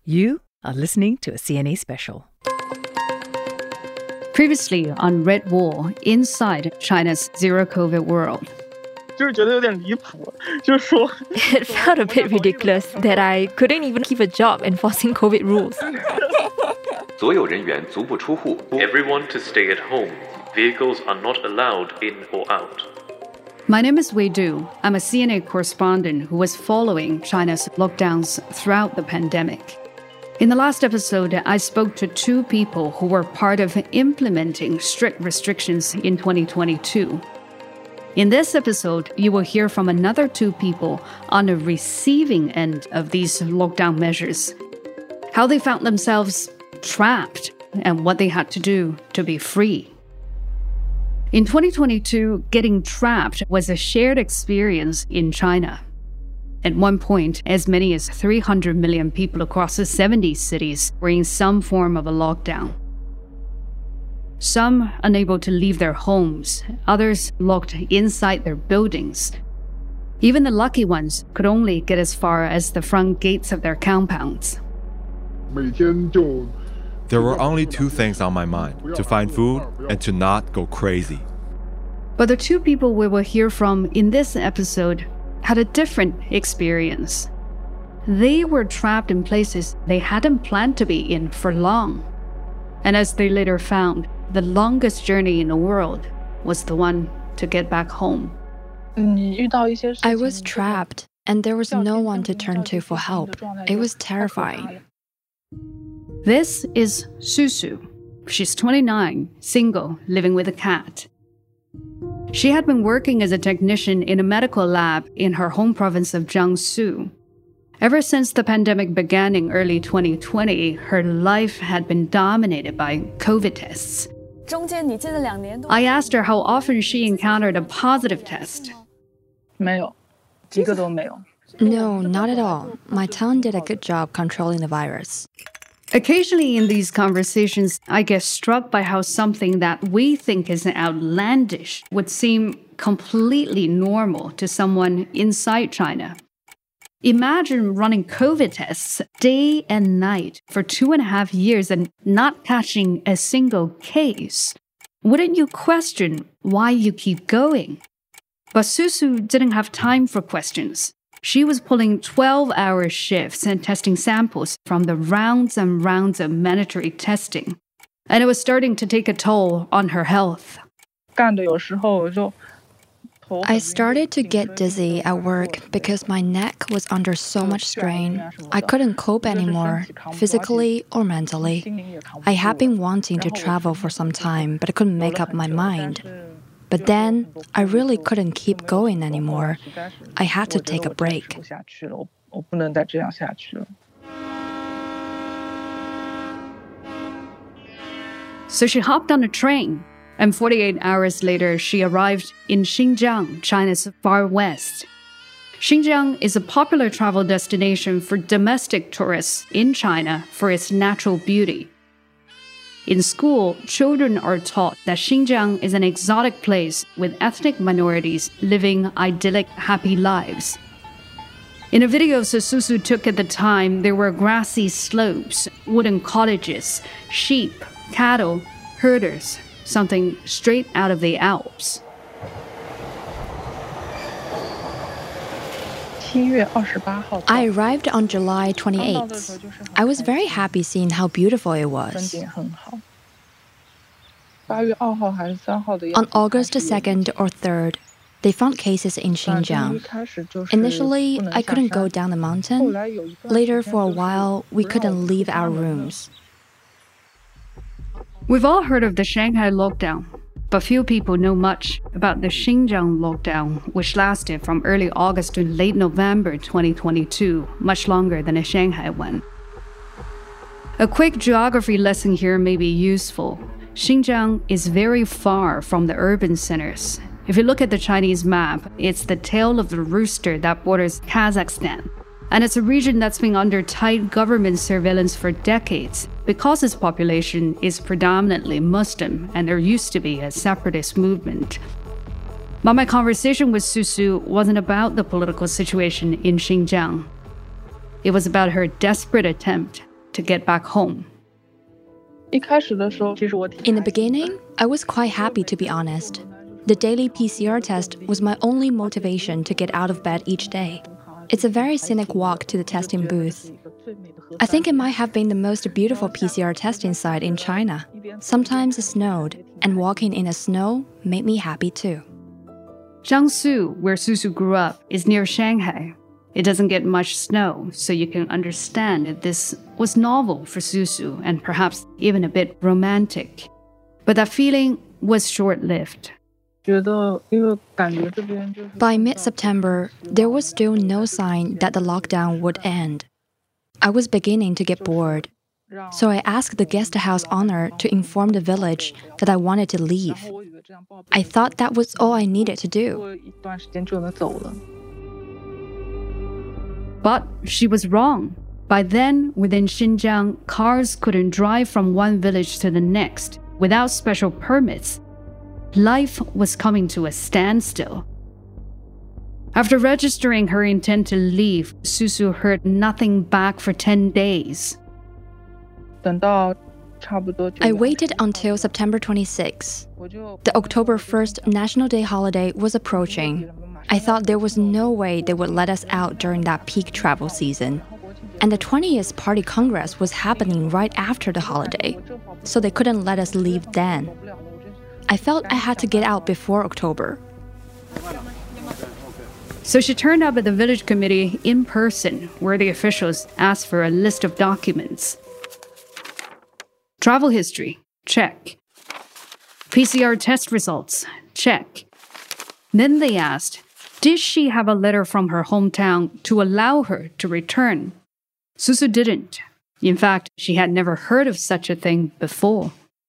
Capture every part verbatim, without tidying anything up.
You are listening to a C N A special. Previously on Red Wall, inside China's zero-COVID world. It felt a bit ridiculous that I couldn't even keep a job enforcing COVID rules. Everyone to stay at home. Vehicles are not allowed in or out. My name is Wei Du. I'm a C N A correspondent who was following China's lockdowns throughout the pandemic. In the last episode, I spoke to two people who were part of implementing strict restrictions in twenty twenty-two. In this episode, you will hear from another two people on the receiving end of these lockdown measures, how they found themselves trapped and what they had to do to be free. In twenty twenty-two, getting trapped was a shared experience in China. At one point, as many as three hundred million people across the seventy cities were in some form of a lockdown. Some unable to leave their homes, others locked inside their buildings. Even the lucky ones could only get as far as the front gates of their compounds. There were only two things on my mind, to find food and to not go crazy. But the two people we will hear from in this episode had a different experience. They were trapped in places they hadn't planned to be in for long. And as they later found, the longest journey in the world was the one to get back home. I was trapped, and there was no one to turn to for help. It was terrifying. This is Susu. She's twenty-nine, single, living with a cat. She had been working as a technician in a medical lab in her home province of Jiangsu. Ever since the pandemic began in early twenty twenty, her life had been dominated by COVID tests. I asked her how often she encountered a positive test. No, not at all. My town did a good job controlling the virus. Occasionally in these conversations, I get struck by how something that we think is outlandish would seem completely normal to someone inside China. Imagine running COVID tests day and night for two and a half years and not catching a single case. Wouldn't you question why you keep going? But Susu didn't have time for questions. She was pulling twelve-hour shifts and testing samples from the rounds and rounds of mandatory testing. And it was starting to take a toll on her health. I started to get dizzy at work because my neck was under so much strain. I couldn't cope anymore, physically or mentally. I had been wanting to travel for some time, but I couldn't make up my mind. But then, I really couldn't keep going anymore. I had to take a break. So she hopped on a train, and forty-eight hours later, she arrived in Xinjiang, China's far west. Xinjiang is a popular travel destination for domestic tourists in China for its natural beauty. In school, children are taught that Xinjiang is an exotic place with ethnic minorities living idyllic, happy lives. In a video Susu took at the time, there were grassy slopes, wooden cottages, sheep, cattle, herders, something straight out of the Alps. I arrived on July twenty-eighth. I was very happy seeing how beautiful it was. On August second or third, they found cases in Xinjiang. Initially, I couldn't go down the mountain. Later, for a while, we couldn't leave our rooms. We've all heard of the Shanghai lockdown, but few people know much about the Xinjiang lockdown, which lasted from early August to late November twenty twenty-two, much longer than the Shanghai one. A quick geography lesson here may be useful. Xinjiang is very far from the urban centers. If you look at the Chinese map, it's the tail of the rooster that borders Kazakhstan. And it's a region that's been under tight government surveillance for decades because its population is predominantly Muslim and there used to be a separatist movement. But my conversation with Susu wasn't about the political situation in Xinjiang. It was about her desperate attempt to get back home. In the beginning, I was quite happy, to be honest. The daily P C R test was my only motivation to get out of bed each day. It's a very scenic walk to the testing booth. I think it might have been the most beautiful P C R testing site in China. Sometimes it snowed, and walking in the snow made me happy too. Jiangsu, where Susu grew up, is near Shanghai. It doesn't get much snow, so you can understand that this was novel for Susu and perhaps even a bit romantic. But that feeling was short-lived. By mid-September, there was still no sign that the lockdown would end. I was beginning to get bored, so I asked the guest house owner to inform the village that I wanted to leave. I thought that was all I needed to do. But she was wrong. By then, within Xinjiang, cars couldn't drive from one village to the next without special permits. Life was coming to a standstill. After registering her intent to leave, Susu heard nothing back for ten days. I waited until September twenty-sixth. The October first National Day holiday was approaching. I thought there was no way they would let us out during that peak travel season. And the twentieth Party Congress was happening right after the holiday, so they couldn't let us leave then. I felt I had to get out before October. So she turned up at the village committee in person, where the officials asked for a list of documents. Travel history, check. P C R test results, check. Then they asked, did she have a letter from her hometown to allow her to return? Susu didn't. In fact, she had never heard of such a thing before.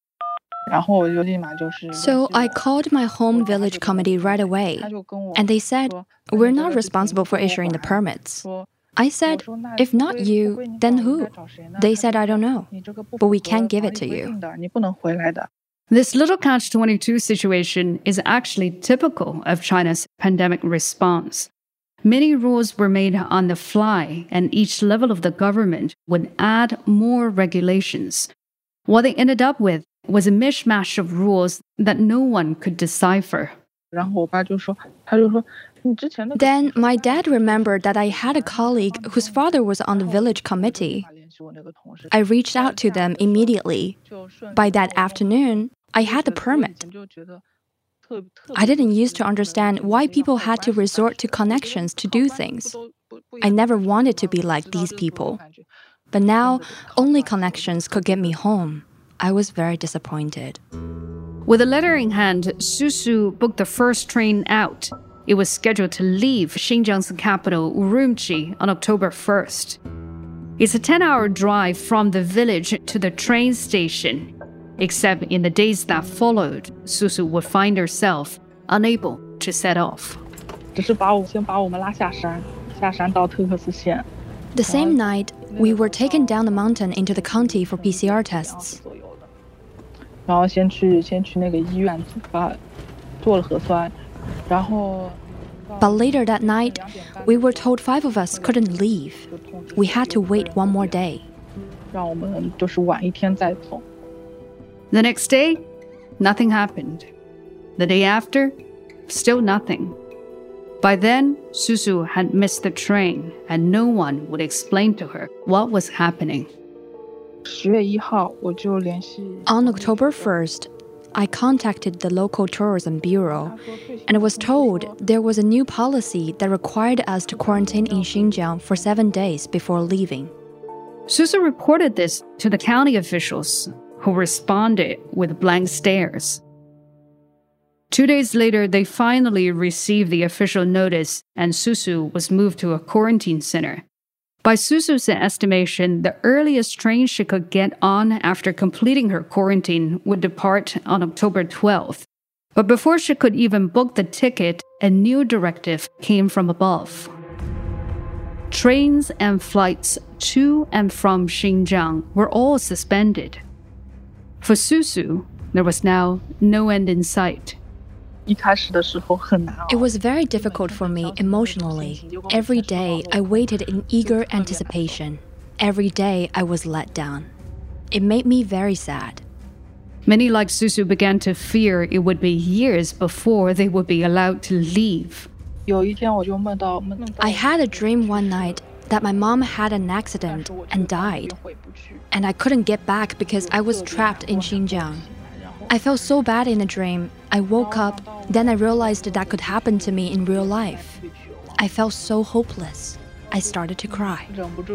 So I called my home village committee right away, and they said, we're not responsible for issuing the permits. I said, if not you, then who? They said, I don't know, but we can't give it to you. This little catch twenty-two situation is actually typical of China's pandemic response. Many rules were made on the fly, and each level of the government would add more regulations. What they ended up with was a mishmash of rules that no one could decipher. Then my dad remembered that I had a colleague whose father was on the village committee. I reached out to them immediately. By that afternoon, I had the permit. I didn't used to understand why people had to resort to connections to do things. I never wanted to be like these people. But now, only connections could get me home. I was very disappointed. With a letter in hand, Susu booked the first train out. It was scheduled to leave Xinjiang's capital, Urumqi, on October first. It's a ten-hour drive from the village to the train station. Except in the days that followed, Susu would find herself unable to set off. The same night, we were taken down the mountain into the county for P C R tests. But later that night, we were told five of us couldn't leave. We had to wait one more day. The next day, nothing happened. The day after, still nothing. By then, Susu had missed the train, and no one would explain to her what was happening. On October first, I contacted the local tourism bureau and was told there was a new policy that required us to quarantine in Xinjiang for seven days before leaving. Susu reported this to the county officials, who responded with blank stares. Two days later, they finally received the official notice, and Susu was moved to a quarantine center. By Susu's estimation, the earliest train she could get on after completing her quarantine would depart on October twelfth. But before she could even book the ticket, a new directive came from above. Trains and flights to and from Xinjiang were all suspended. For Susu, there was now no end in sight. It was very difficult for me emotionally. Every day, I waited in eager anticipation. Every day I was let down. It made me very sad. Many like Susu began to fear it would be years before they would be allowed to leave. I had a dream one night that my mom had an accident and died, and I couldn't get back because I was trapped in Xinjiang. I felt so bad in the dream. I woke up, then I realized that could happen to me in real life. I felt so hopeless. I started to cry.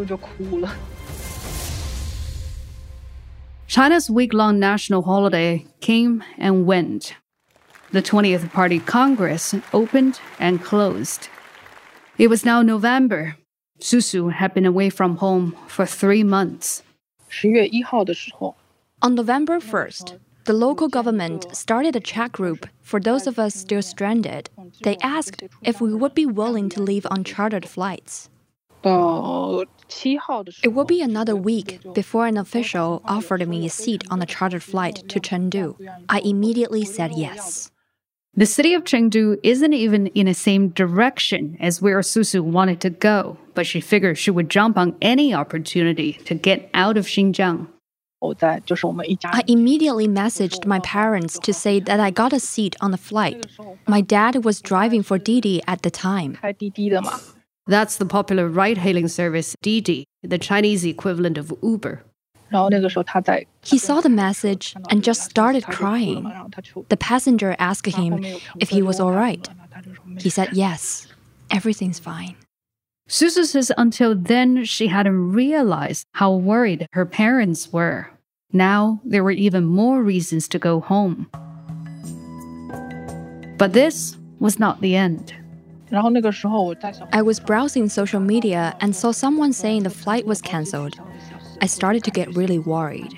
China's week-long national holiday came and went. The twentieth Party Congress opened and closed. It was now November. Susu had been away from home for three months. On November first, the local government started a chat group for those of us still stranded. They asked if we would be willing to leave on chartered flights. It would be another week before an official offered me a seat on a chartered flight to Chengdu. I immediately said yes. The city of Chengdu isn't even in the same direction as where Susu wanted to go, but she figured she would jump on any opportunity to get out of Xinjiang. I immediately messaged my parents to say that I got a seat on the flight. My dad was driving for Didi at the time. That's the popular ride-hailing service Didi, the Chinese equivalent of Uber. He saw the message and just started crying. The passenger asked him if he was all right. He said yes, everything's fine. Susu says until then she hadn't realized how worried her parents were. Now there were even more reasons to go home. But this was not the end. I was browsing social media and saw someone saying the flight was cancelled. I started to get really worried.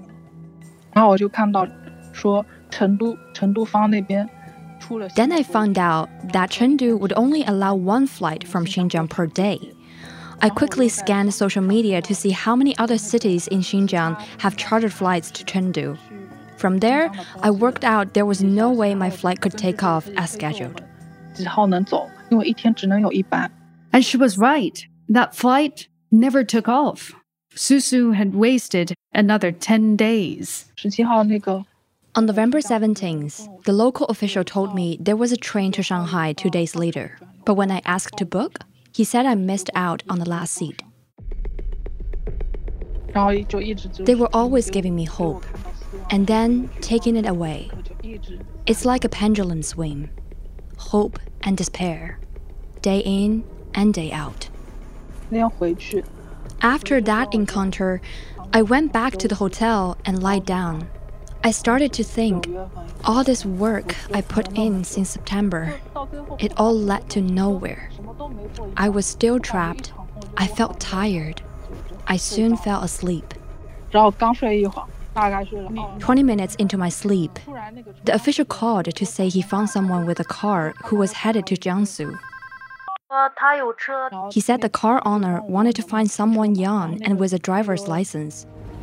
Then I found out that Chengdu would only allow one flight from Xinjiang per day. I quickly scanned social media to see how many other cities in Xinjiang have chartered flights to Chengdu. From there, I worked out there was no way my flight could take off as scheduled. And she was right. That flight never took off. Susu had wasted another ten days. On November seventeenth, the local official told me there was a train to Shanghai two days later. But when I asked to book, he said I missed out on the last seat. They were always giving me hope, and then taking it away. It's like a pendulum swing. Hope and despair. Day in and day out. After that encounter, I went back to the hotel and lied down. I started to think, all this work I put in since September, it all led to nowhere. I was still trapped. I felt tired. I soon fell asleep. Twenty minutes into my sleep, the official called to say he found someone with a car who was headed to Jiangsu. He said the car owner wanted to find someone young and with a driver's license.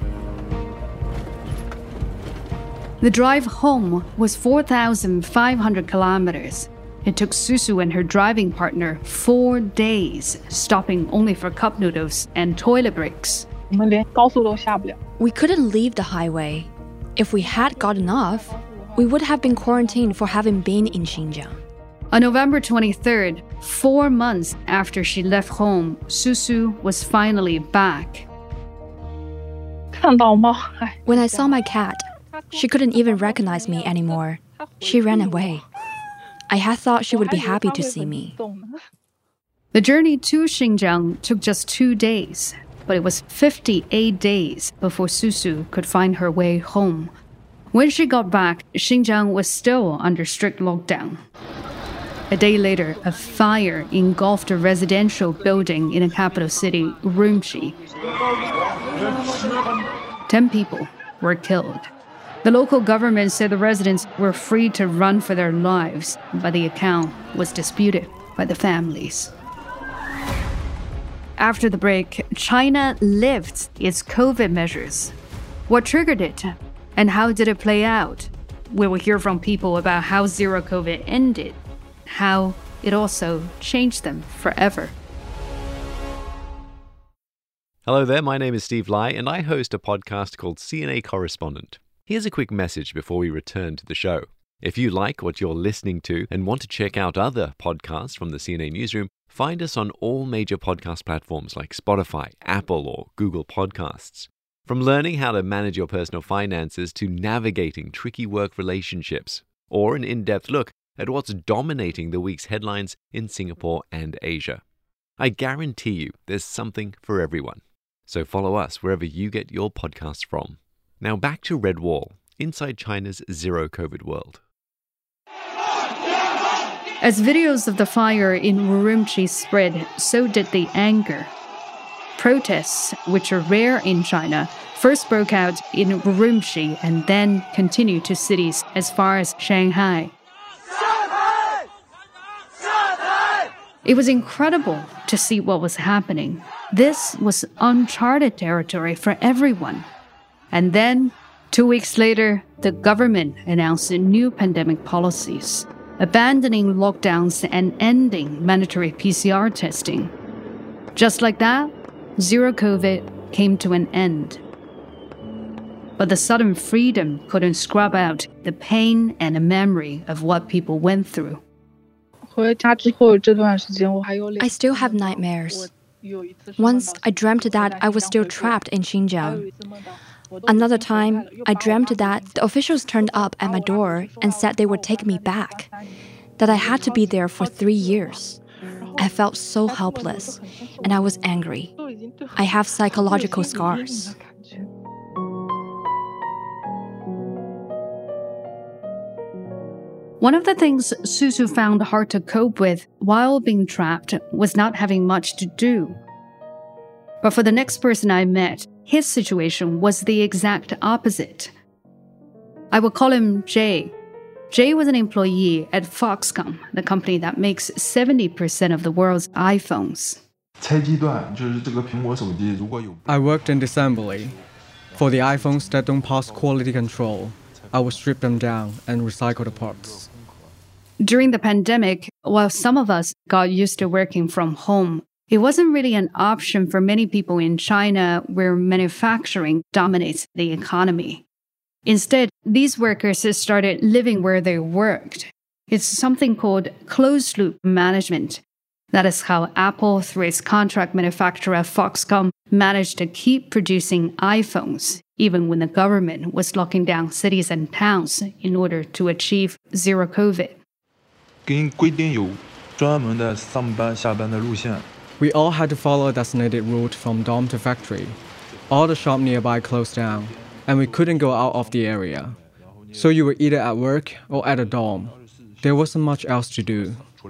The drive home was four thousand five hundred kilometers. It took Susu and her driving partner four days, stopping only for cup noodles and toilet breaks. We couldn't leave the highway. If we had gotten off, we would have been quarantined for having been in Xinjiang. On November twenty-third, four months after she left home, Susu was finally back. When I saw my cat, she couldn't even recognize me anymore. She ran away. I had thought she would be happy to see me. The journey to Xinjiang took just two days, but it was fifty-eight days before Susu could find her way home. When she got back, Xinjiang was still under strict lockdown. A day later, a fire engulfed a residential building in the capital city, Urumqi. Ten people were killed. The local government said the residents were free to run for their lives, but the account was disputed by the families. After the break, China lifts its COVID measures. What triggered it? And how did it play out? We will hear from people about how zero COVID ended, how it also changed them forever. Hello there, my name is Steve Lai, and I host a podcast called C N A Correspondent. Here's a quick message before we return to the show. If you like what you're listening to and want to check out other podcasts from the C N A Newsroom, find us on all major podcast platforms like Spotify, Apple, or Google Podcasts. From learning how to manage your personal finances to navigating tricky work relationships, or an in-depth look at what's dominating the week's headlines in Singapore and Asia. I guarantee you there's something for everyone. So follow us wherever you get your podcasts from. Now back to Red Wall, inside China's zero-COVID world. As videos of the fire in Urumqi spread, so did the anger. Protests, which are rare in China, first broke out in Urumqi and then continued to cities as far as Shanghai. It was incredible to see what was happening. This was uncharted territory for everyone. And then, two weeks later, the government announced new pandemic policies, abandoning lockdowns and ending mandatory P C R testing. Just like that, zero COVID came to an end. But the sudden freedom couldn't scrub out the pain and the memory of what people went through. I still have nightmares. Once I dreamt that I was still trapped in Xinjiang. Another time, I dreamt that the officials turned up at my door and said they would take me back, that I had to be there for three years. I felt so helpless, and I was angry. I have psychological scars. One of the things Susu found hard to cope with while being trapped was not having much to do. But for the next person I met, his situation was the exact opposite. I will call him Jay. Jay was an employee at Foxconn, the company that makes seventy percent of the world's iPhones. I worked in assembly. For the iPhones that don't pass quality control, I would strip them down and recycle the parts. During the pandemic, while some of us got used to working from home, it wasn't really an option for many people in China where manufacturing dominates the economy. Instead, these workers started living where they worked. It's something called closed-loop management. That is how Apple, through its contract manufacturer Foxconn, managed to keep producing iPhones, even when the government was locking down cities and towns in order to achieve zero COVID. We all had to follow a designated route from dorm to factory. All the shops nearby closed down, and we couldn't go out of the area. So you were either at work or at a dorm. There wasn't much else to do. In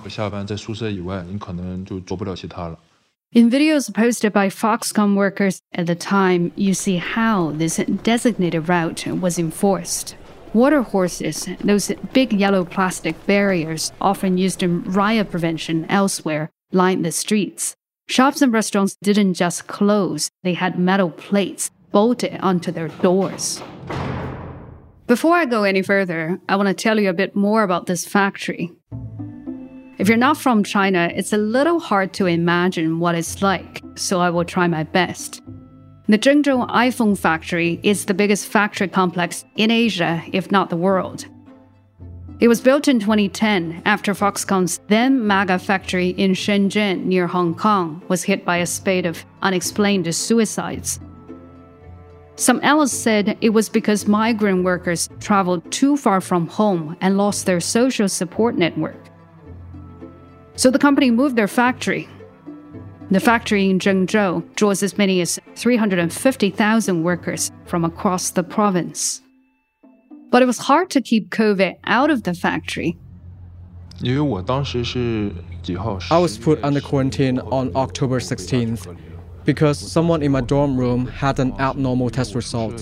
videos posted by Foxconn workers at the time, you see how this designated route was enforced. Water horses, those big yellow plastic barriers often used in riot prevention elsewhere, lined the streets. Shops and restaurants didn't just close, they had metal plates bolted onto their doors. Before I go any further, I want to tell you a bit more about this factory. If you're not from China, it's a little hard to imagine what it's like, so I will try my best. The Zhengzhou iPhone factory is the biggest factory complex in Asia, if not the world. It was built in twenty ten after Foxconn's then mega factory in Shenzhen near Hong Kong was hit by a spate of unexplained suicides. Some analysts said it was because migrant workers traveled too far from home and lost their social support network. So the company moved their factory. The factory in Zhengzhou draws as many as three hundred fifty thousand workers from across the province. But it was hard to keep COVID out of the factory. I was put under quarantine on October sixteenth because someone in my dorm room had an abnormal test result.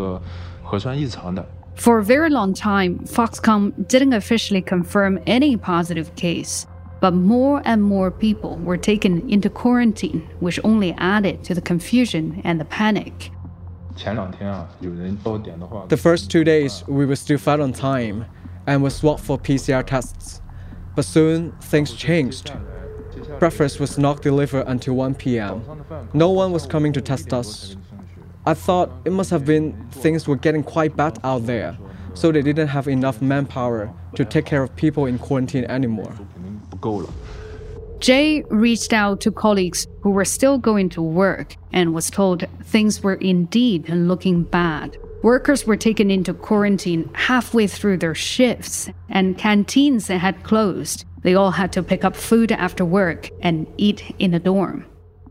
For a very long time, Foxconn didn't officially confirm any positive case. But more and more people were taken into quarantine, which only added to the confusion and the panic. The first two days, we were still fed on time and were swapped for P C R tests. But soon, things changed. Breakfast was not delivered until one p.m. No one was coming to test us. I thought it must have been things were getting quite bad out there, so they didn't have enough manpower to take care of people in quarantine anymore. Jay reached out to colleagues who were still going to work and was told things were indeed looking bad. Workers were taken into quarantine halfway through their shifts, and canteens had closed. They all had to pick up food after work and eat in a dorm.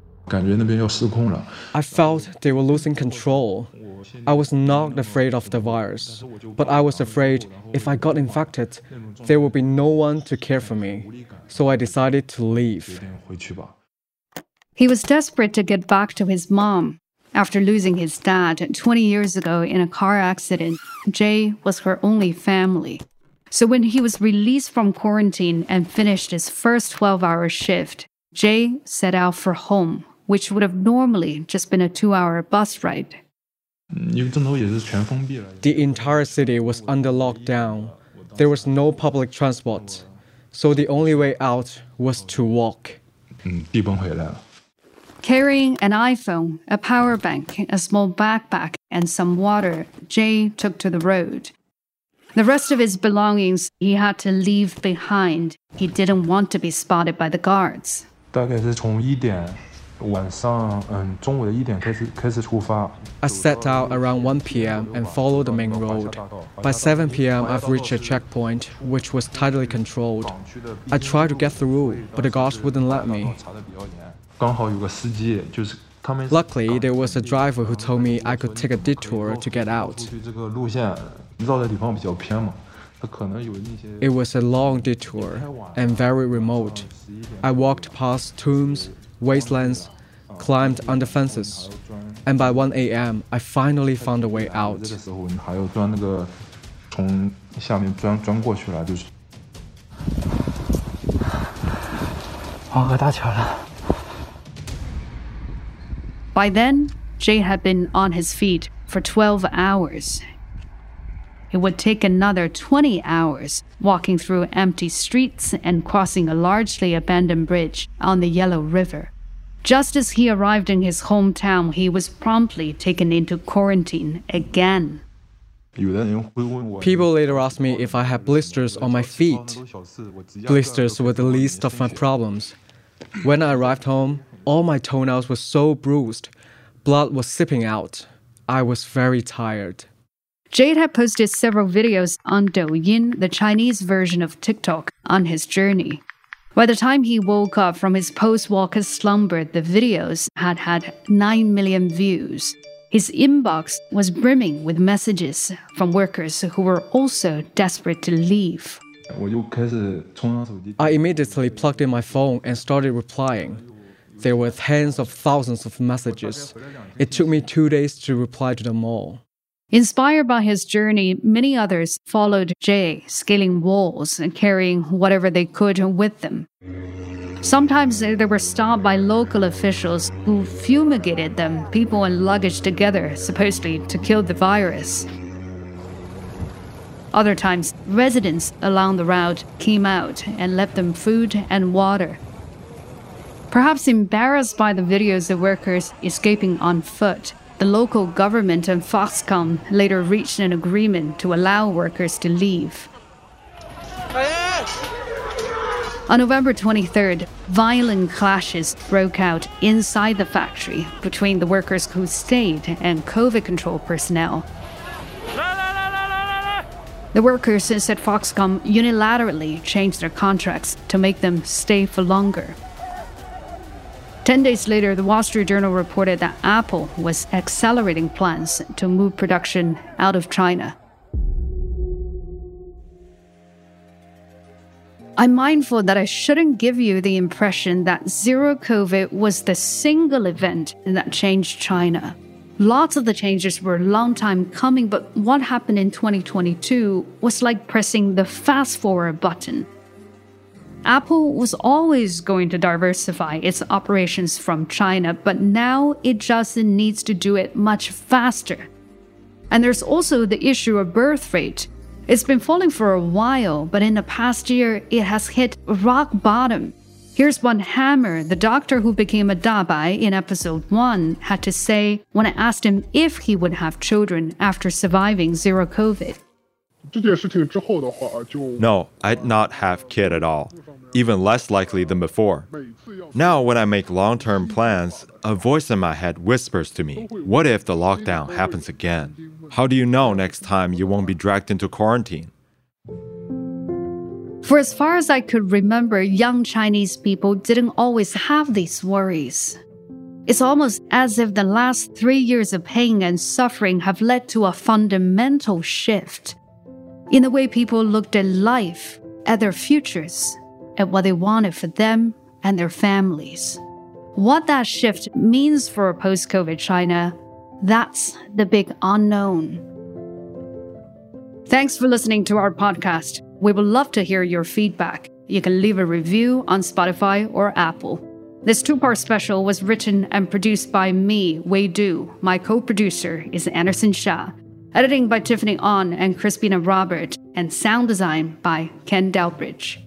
I felt they were losing control. I was not afraid of the virus, but I was afraid if I got infected, there would be no one to care for me. So I decided to leave. He was desperate to get back to his mom. After losing his dad twenty years ago in a car accident, Jay was her only family. So when he was released from quarantine and finished his first twelve-hour shift, Jay set out for home, which would have normally just been a two-hour bus ride. The entire city was under lockdown. There was no public transport, so the only way out was to walk. Carrying an iPhone, a power bank, a small backpack, and some water, Jay took to the road. The rest of his belongings he had to leave behind. He didn't want to be spotted by the guards. I set out around one p.m. and followed the main road. By seven p.m. I've reached a checkpoint, which was tightly controlled. I tried to get through, but the guards wouldn't let me. Luckily, there was a driver who told me I could take a detour to get out. It was a long detour and very remote. I walked past tombs, wastelands, climbed under fences, and by one a.m. I finally found a way out. By then, Jay had been on his feet for twelve hours. It would take another twenty hours walking through empty streets and crossing a largely abandoned bridge on the Yellow River. Just as he arrived in his hometown, he was promptly taken into quarantine again. People later asked me if I had blisters on my feet. Blisters were the least of my problems. When I arrived home, all my toenails were so bruised. Blood was seeping out. I was very tired. Jade had posted several videos on Douyin, the Chinese version of TikTok, on his journey. By the time he woke up from his post-walker slumber, the videos had had nine million views. His inbox was brimming with messages from workers who were also desperate to leave. I immediately plugged in my phone and started replying. There were tens of thousands of messages. It took me two days to reply to them all. Inspired by his journey, many others followed Jay, scaling walls and carrying whatever they could with them. Sometimes they were stopped by local officials who fumigated them, people and luggage together, supposedly to kill the virus. Other times, residents along the route came out and left them food and water. Perhaps embarrassed by the videos of workers escaping on foot, the local government and Foxconn later reached an agreement to allow workers to leave. On November twenty-third, violent clashes broke out inside the factory between the workers who stayed and COVID control personnel. The workers said Foxconn unilaterally changed their contracts to make them stay for longer. Ten days later, the Wall Street Journal reported that Apple was accelerating plans to move production out of China. I'm mindful that I shouldn't give you the impression that Zero COVID was the single event that changed China. Lots of the changes were a long time coming, but what happened in twenty twenty-two was like pressing the fast-forward button. Apple was always going to diversify its operations from China, but now it just needs to do it much faster. And there's also the issue of birth rate. It's been falling for a while, but in the past year, it has hit rock bottom. Here's what Hammer, the doctor who became a dabai in episode one, had to say when I asked him if he would have children after surviving zero COVID. No, I'd not have kid at all, even less likely than before. Now when I make long-term plans, a voice in my head whispers to me, what if the lockdown happens again? How do you know next time you won't be dragged into quarantine? For as far as I could remember, young Chinese people didn't always have these worries. It's almost as if the last three years of pain and suffering have led to a fundamental shift in the way people looked at life, at their futures, at what they wanted for them and their families. What that shift means for post-COVID China, that's the big unknown. Thanks for listening to our podcast. We would love to hear your feedback. You can leave a review on Spotify or Apple. This two-part special was written and produced by me, Wei Du. My co-producer is Anderson Shah. Editing by Tiffany On and Crispina Robert. And sound design by Ken Delbridge.